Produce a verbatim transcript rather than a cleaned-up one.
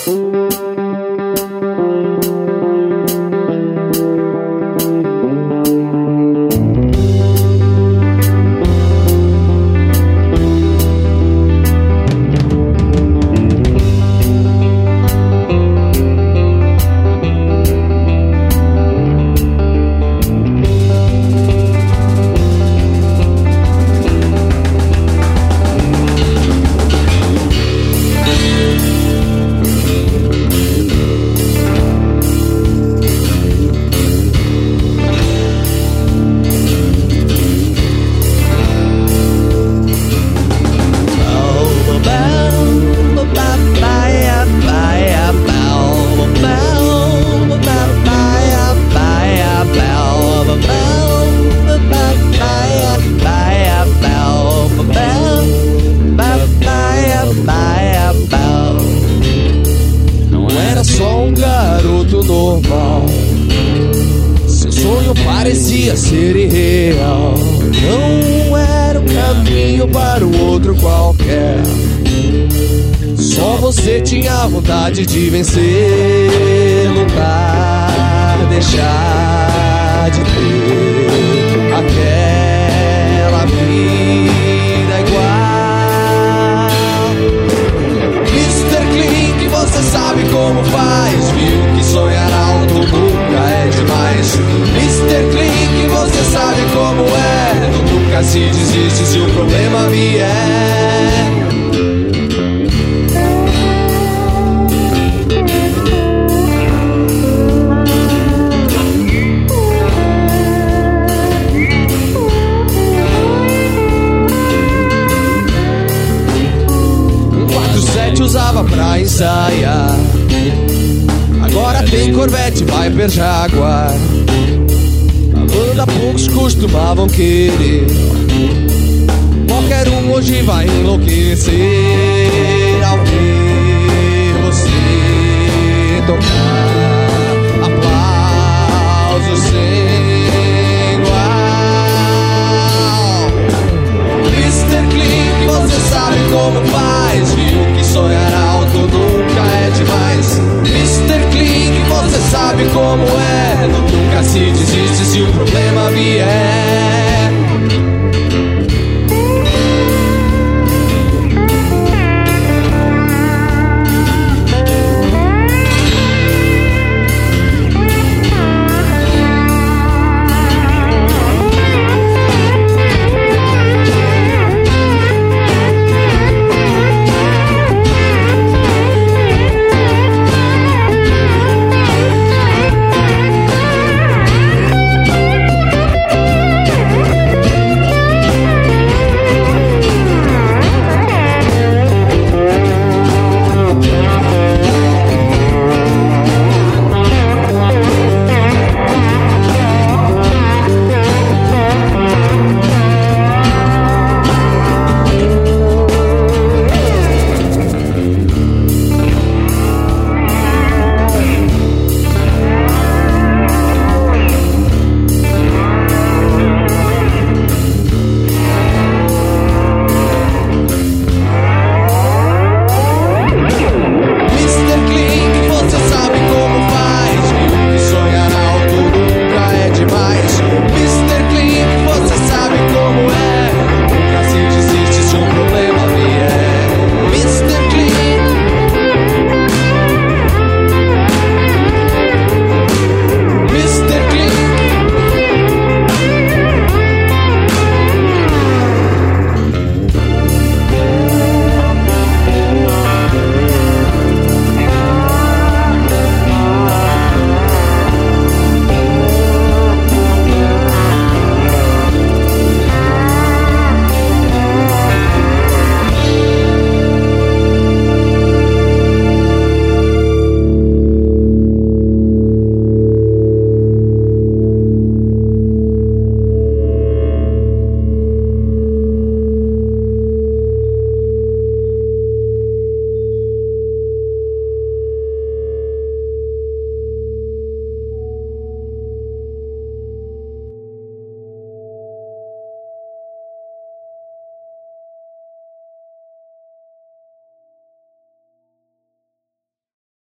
Parecia ser irreal, não era um caminho para o outro qualquer. Só você tinha vontade de vencer, lutar, deixar de ter aquela vida igual. mister Clean, que você sabe como faz, viu que sonhar alto nunca é demais. mister Clean, que você sabe como é, nunca se desiste se o problema vier. um quatro sete usava pra ensaiar, agora tem Corvette, Viper, Jaguar. Banda poucos costumavam querer, qualquer um hoje vai enlouquecer.